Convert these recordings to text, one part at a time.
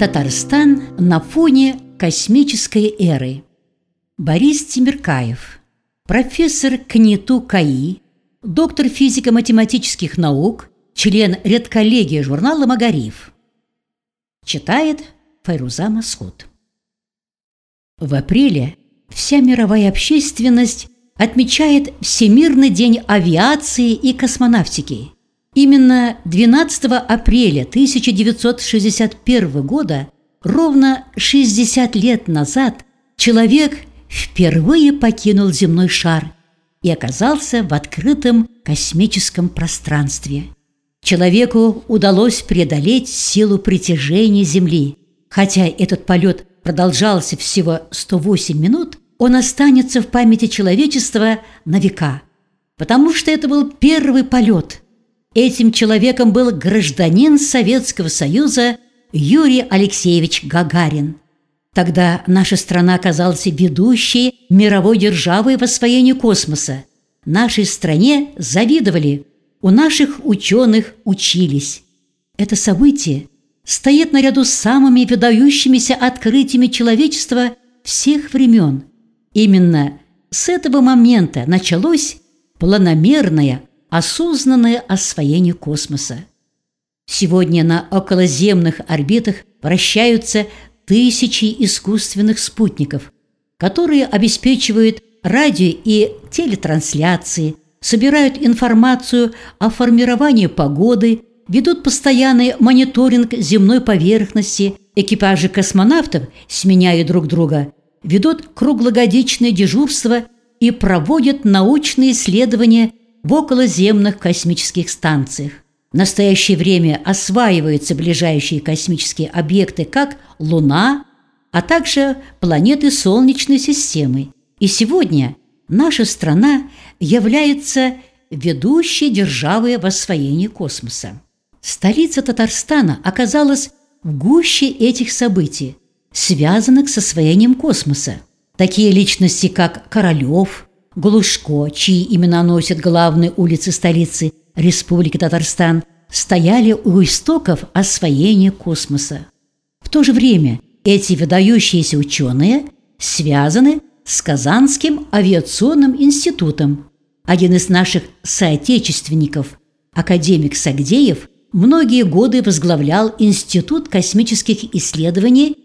Татарстан на фоне космической эры. Борис Темиркаев, профессор КНИТУ КАИ, доктор физико-математических наук, член редколлегии журнала «Магариф». Читает Файруза Масхуд. В апреле вся мировая общественность отмечает Всемирный день авиации и космонавтики. Именно 12 апреля 1961 года, ровно 60 лет назад, человек впервые покинул земной шар и оказался в открытом космическом пространстве. Человеку удалось преодолеть силу притяжения Земли. Хотя этот полет продолжался всего 108 минут, он останется в памяти человечества на века, потому что это был первый полет. Этим человеком был гражданин Советского Союза Юрий Алексеевич Гагарин. Тогда наша страна оказалась ведущей мировой державой в освоении космоса. Нашей стране завидовали, у наших ученых учились. Это событие стоит наряду с самыми выдающимися открытиями человечества всех времен. Именно с этого момента началось планомерное, осознанное освоение космоса. Сегодня на околоземных орбитах вращаются тысячи искусственных спутников, которые обеспечивают радио- и телетрансляции, собирают информацию о формировании погоды, ведут постоянный мониторинг земной поверхности, экипажи космонавтов, сменяя друг друга, ведут круглогодичное дежурство и проводят научные исследования в околоземных космических станциях. В настоящее время осваиваются ближайшие космические объекты, как Луна, а также планеты Солнечной системы. И сегодня наша страна является ведущей державой в освоении космоса. Столица Татарстана оказалась в гуще этих событий, связанных с освоением космоса. Такие личности, как Королёв, Глушко, чьи имена носят главные улицы столицы Республики Татарстан, стояли у истоков освоения космоса. В то же время эти выдающиеся ученые связаны с Казанским авиационным институтом. Один из наших соотечественников, академик Сагдеев, многие годы возглавлял Институт космических исследований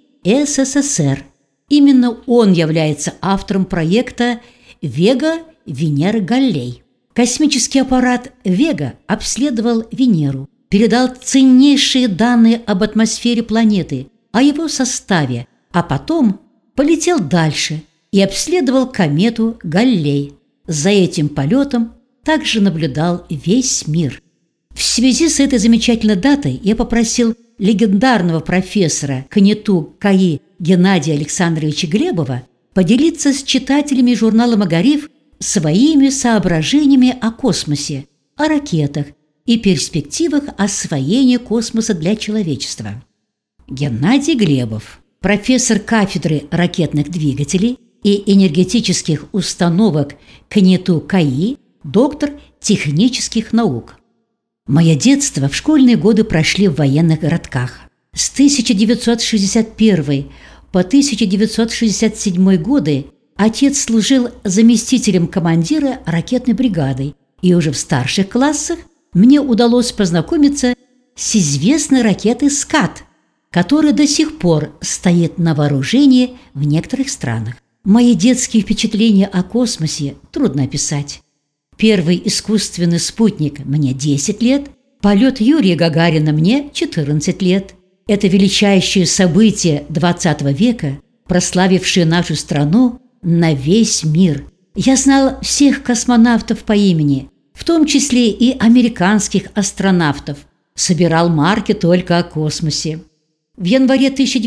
СССР. Именно он является автором проекта «Вега, Венера, Галлей». Космический аппарат «Вега» обследовал Венеру, передал ценнейшие данные об атмосфере планеты, о его составе, а потом полетел дальше и обследовал комету Галлей. За этим полетом также наблюдал весь мир. В связи с этой замечательной датой я попросил легендарного профессора КНИТУ КАИ Геннадия Александровича Глебова поделиться с читателями журнала «Магариф» своими соображениями о космосе, о ракетах и перспективах освоения космоса для человечества. Геннадий Глебов, профессор кафедры ракетных двигателей и энергетических установок КНИТУ КАИ, доктор технических наук. Мое детство в школьные годы прошли в военных городках. С 1961 по 1967 годы отец служил заместителем командира ракетной бригады, и уже в старших классах мне удалось познакомиться с известной ракетой «Скат», которая до сих пор стоит на вооружении в некоторых странах. Мои детские впечатления о космосе трудно описать. Первый искусственный спутник мне 10 лет, полет Юрия Гагарина мне 14 лет. Это величайшее событие XX века, прославившее нашу страну на весь мир. Я знал всех космонавтов по имени, в том числе и американских астронавтов. Собирал марки только о космосе. В январе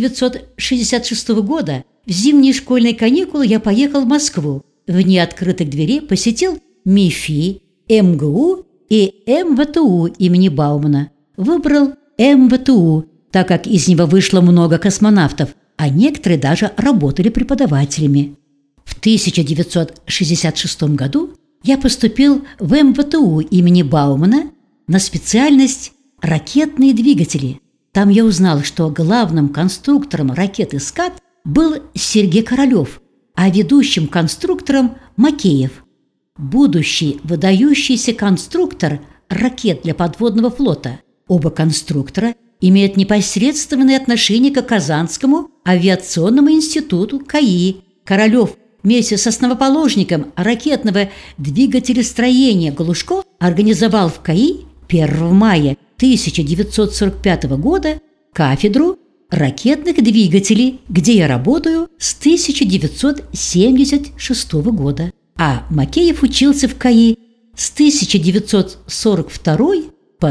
1966 года в зимние школьные каникулы я поехал в Москву. Вне открытых дверей посетил МИФИ, МГУ и МВТУ имени Баумана. Выбрал МВТУ, так как из него вышло много космонавтов, а некоторые даже работали преподавателями. В 1966 году я поступил в МВТУ имени Баумана на специальность «Ракетные двигатели». Там я узнал, что главным конструктором ракеты «Скат» был Сергей Королев, а ведущим конструктором – Макеев. Будущий выдающийся конструктор ракет для подводного флота. Оба конструктора имеют непосредственное отношение к Казанскому авиационному институту КАИ. Королев вместе с основоположником ракетного двигателестроения Глушко организовал в КАИ 1 мая 1945 года кафедру ракетных двигателей, где я работаю с 1976 года. А Макеев учился в КАИ с 1942 по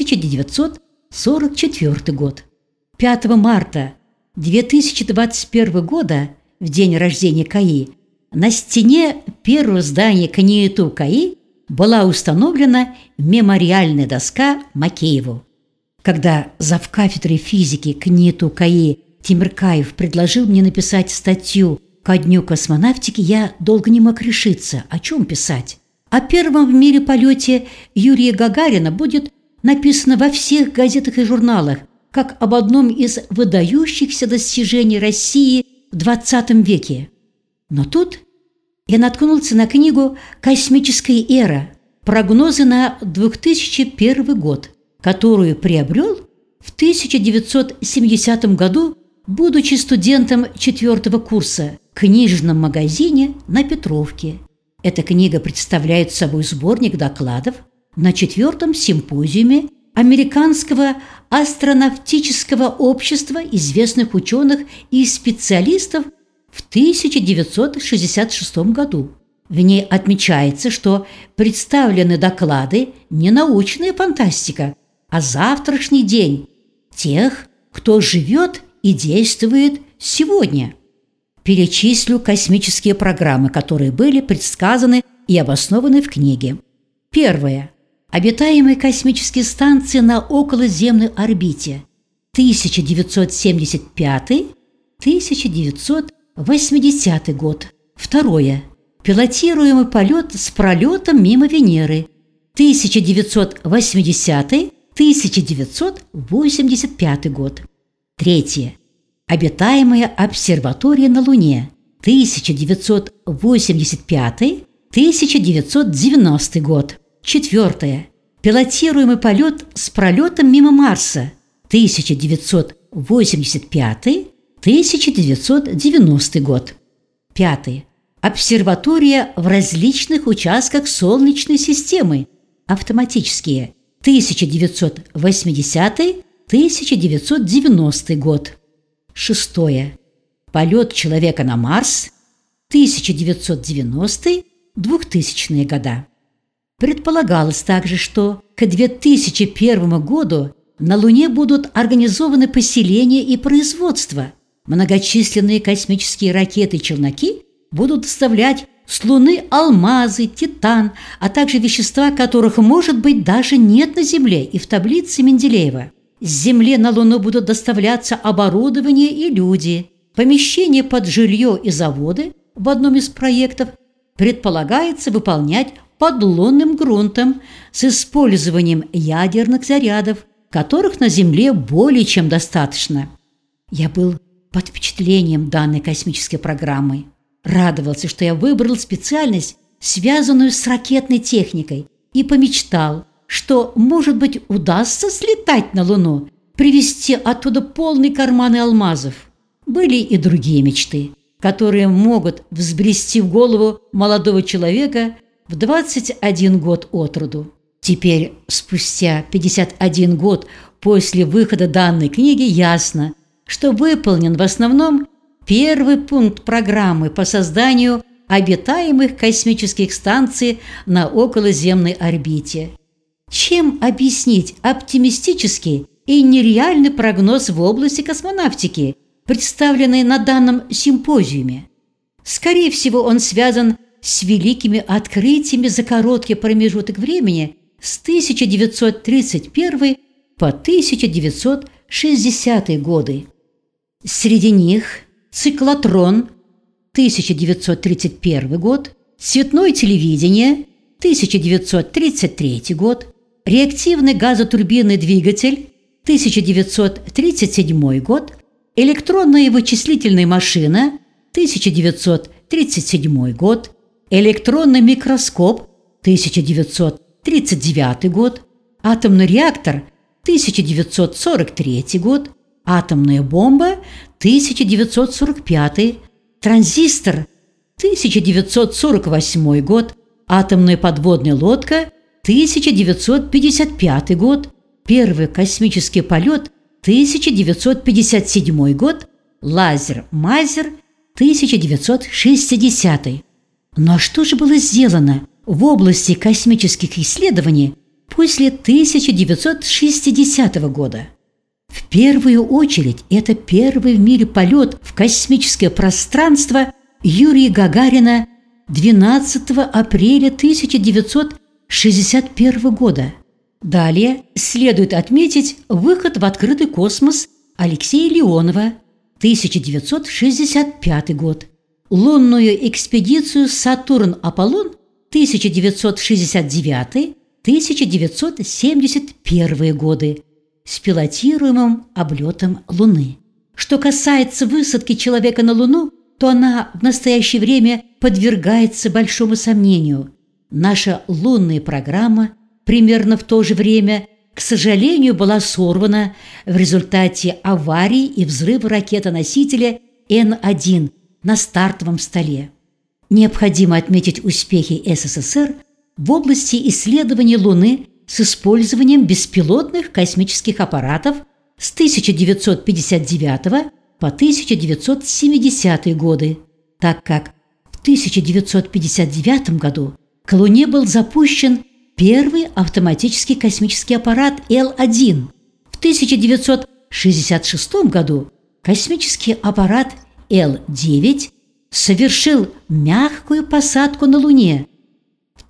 1944 год. 5 марта 2021 года, в день рождения КАИ, на стене первого здания КНИТУ КАИ была установлена мемориальная доска Макееву. Когда завкафедрой физики КНИТУ КАИ Темиркаев предложил мне написать статью ко Дню космонавтики, я долго не мог решиться, о чем писать. О первом в мире полете Юрия Гагарина будет написано во всех газетах и журналах, как об одном из выдающихся достижений России в XX веке. Но тут я наткнулся на книгу «Космическая эра. Прогнозы на 2001 год», которую приобрел в 1970 году, будучи студентом 4-го курса в книжном магазине на Петровке. Эта книга представляет собой сборник докладов на 4-м симпозиуме Американского астронавтического общества известных ученых и специалистов в 1966 году. В ней отмечается, что представлены доклады не научная фантастика, а завтрашний день тех, кто живет и действует сегодня. Перечислю космические программы, которые были предсказаны и обоснованы в книге. Первое. Обитаемые космические станции на околоземной орбите. 1975-1980 год. Второе. Пилотируемый полет с пролетом мимо Венеры. 1980-1985 год. Третье. Обитаемая обсерватория на Луне. 1985-1990 год. Четвертое. Пилотируемый полет с пролетом мимо Марса. 1985-1990 год. Пятое. Обсерватория в различных участках Солнечной системы. Автоматические. 1980-1990 год. Шестое. Полет человека на Марс. 1990-2000 года. Предполагалось также, что к 2001 году на Луне будут организованы поселения и производство. Многочисленные космические ракеты-челноки будут доставлять с Луны алмазы, титан, а также вещества, которых, может быть, даже нет на Земле и в таблице Менделеева. С Земли на Луну будут доставляться оборудование и люди. Помещение под жилье и заводы в одном из проектов предполагается выполнять под лунным грунтом с использованием ядерных зарядов, которых на Земле более чем достаточно. Я был под впечатлением данной космической программы. Радовался, что я выбрал специальность, связанную с ракетной техникой, и помечтал, что, может быть, удастся слетать на Луну, привезти оттуда полные карманы алмазов. Были и другие мечты, которые могут взбрести в голову молодого человека в 21 год от роду. Теперь, спустя 51 год после выхода данной книги, ясно, что выполнен в основном первый пункт программы по созданию обитаемых космических станций на околоземной орбите. Чем объяснить оптимистический и нереальный прогноз в области космонавтики, представленный на данном симпозиуме? Скорее всего, он связан с великими открытиями за короткий промежуток времени с 1931 по 1960 годы. Среди них циклотрон 1931 год, цветное телевидение 1933 год, реактивный газотурбинный двигатель 1937 год, электронная вычислительная машина, 1937 год, электронный микроскоп, 1939 год, атомный реактор, 1943 год, атомная бомба, 1945, транзистор, 1948 год, атомная подводная лодка, 1955 год, первый космический полет, 1957 год, лазер-мазер, 1960. Но что же было сделано в области космических исследований после 1960 года? В первую очередь, это первый в мире полет в космическое пространство Юрия Гагарина 12 апреля 1961 года. Далее следует отметить выход в открытый космос Алексея Леонова, 1965 год, лунную экспедицию «Сатурн-Аполлон», 1969-1971 годы, с пилотируемым облетом Луны. Что касается высадки человека на Луну, то она в настоящее время подвергается большому сомнению. Наша лунная программа примерно в то же время, к сожалению, была сорвана в результате аварии и взрыва ракетоносителя Н-1 на стартовом столе. Необходимо отметить успехи СССР в области исследования Луны с использованием беспилотных космических аппаратов с 1959 по 1970 годы, так как в 1959 году к Луне был запущен первый автоматический космический аппарат Л-1. В 1966 году космический аппарат Л-9 совершил мягкую посадку на Луне. В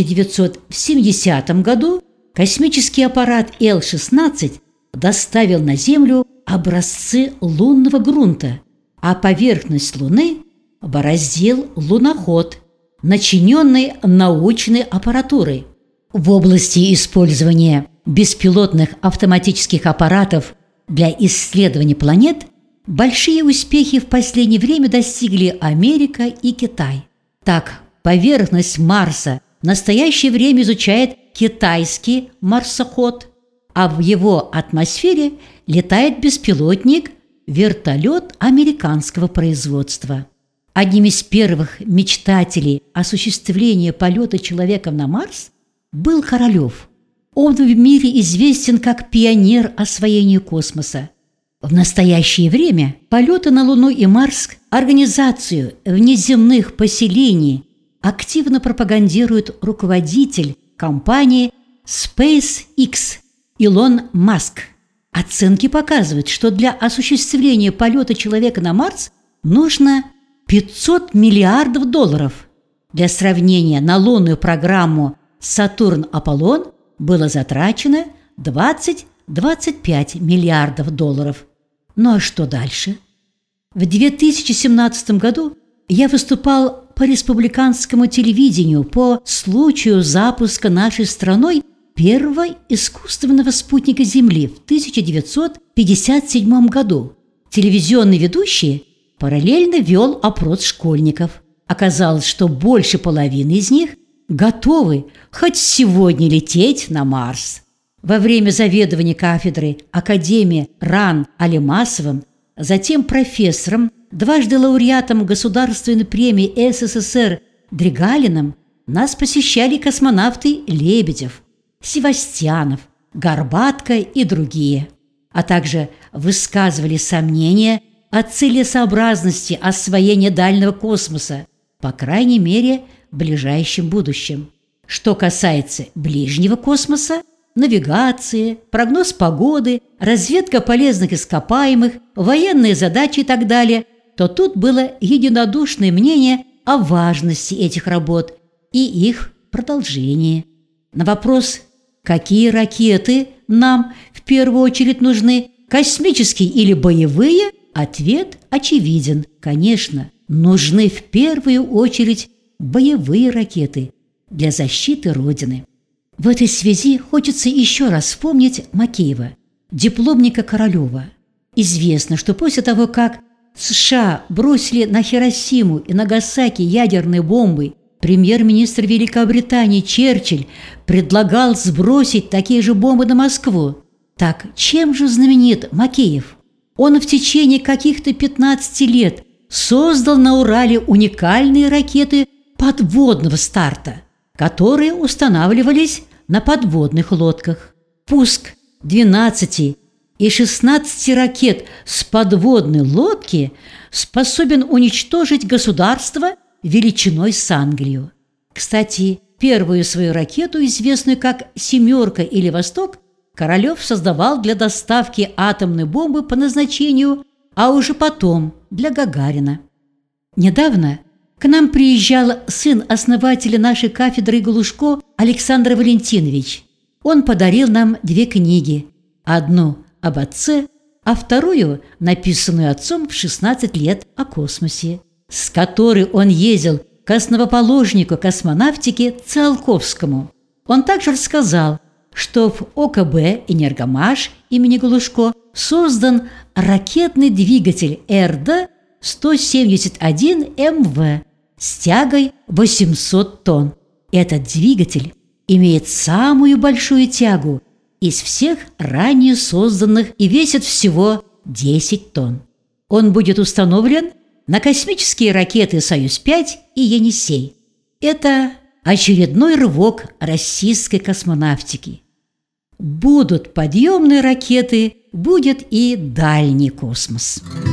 1970 году космический аппарат Л-16 доставил на Землю образцы лунного грунта, а поверхность Луны бороздил луноход, начиненный научной аппаратурой. В области использования беспилотных автоматических аппаратов для исследования планет большие успехи в последнее время достигли Америка и Китай. Так, поверхность Марса в настоящее время изучает китайский марсоход, а в его атмосфере летает беспилотник-вертолет американского производства. Одним из первых мечтателей осуществления полета человека на Марс был Королёв. Он в мире известен как пионер освоения космоса. В настоящее время полеты на Луну и Марс, организацию внеземных поселений активно пропагандирует руководитель компании SpaceX Илон Маск. Оценки показывают, что для осуществления полета человека на Марс нужно $500 миллиардов. Для сравнения, на лунную программу «Сатурн-Аполлон» было затрачено $20-25 миллиардов. Ну а что дальше? В 2017 году я выступал по республиканскому телевидению по случаю запуска нашей страной первого искусственного спутника Земли в 1957 году. Телевизионный ведущий параллельно вел опрос школьников. Оказалось, что больше половины из них готовы хоть сегодня лететь на Марс. Во время заведования кафедры Академии РАН Алимасовым, затем профессором, дважды лауреатом Государственной премии СССР Дригалиным, нас посещали космонавты Лебедев, Севастьянов, Горбатко и другие, а также высказывали сомнения о целесообразности освоения дальнего космоса, по крайней мере, в ближайшем будущем. Что касается ближнего космоса, навигации, прогноз погоды, разведка полезных ископаемых, военные задачи и так далее, то тут было единодушное мнение о важности этих работ и их продолжении. На вопрос, какие ракеты нам в первую очередь нужны, космические или боевые, ответ очевиден. Конечно, нужны в первую очередь боевые ракеты для защиты Родины. В этой связи хочется еще раз вспомнить Макеева. дипломника Королева. Известно, что после того, как США бросили на Хиросиму и Нагасаки ядерные бомбы, премьер-министр Великобритании Черчилль предлагал сбросить такие же бомбы на Москву. Так чем же знаменит Макеев? Он в течение каких-то 15 лет создал на Урале уникальные ракеты подводного старта, которые устанавливались на подводных лодках. Пуск 12 и 16 ракет с подводной лодки способен уничтожить государство величиной с Англию. Кстати, первую свою ракету, известную как «Семерка» или «Восток», Королев создавал для доставки атомной бомбы по назначению, а уже потом для Гагарина. Недавно к нам приезжал сын основателя нашей кафедры Галушко Александр Валентинович. Он подарил нам 2 книги. Одну об отце, а вторую, написанную отцом в 16 лет, о космосе, с которой он ездил к основоположнику космонавтики Циолковскому. Он также рассказал, что в ОКБ «Энергомаш» имени Галушко создан ракетный двигатель РД-171МВ с тягой 800 тонн. Этот двигатель имеет самую большую тягу из всех ранее созданных и весит всего 10 тонн. Он будет установлен на космические ракеты «Союз-5» и «Енисей». Это очередной рывок российской космонавтики. Будут подъемные ракеты, будет и дальний космос.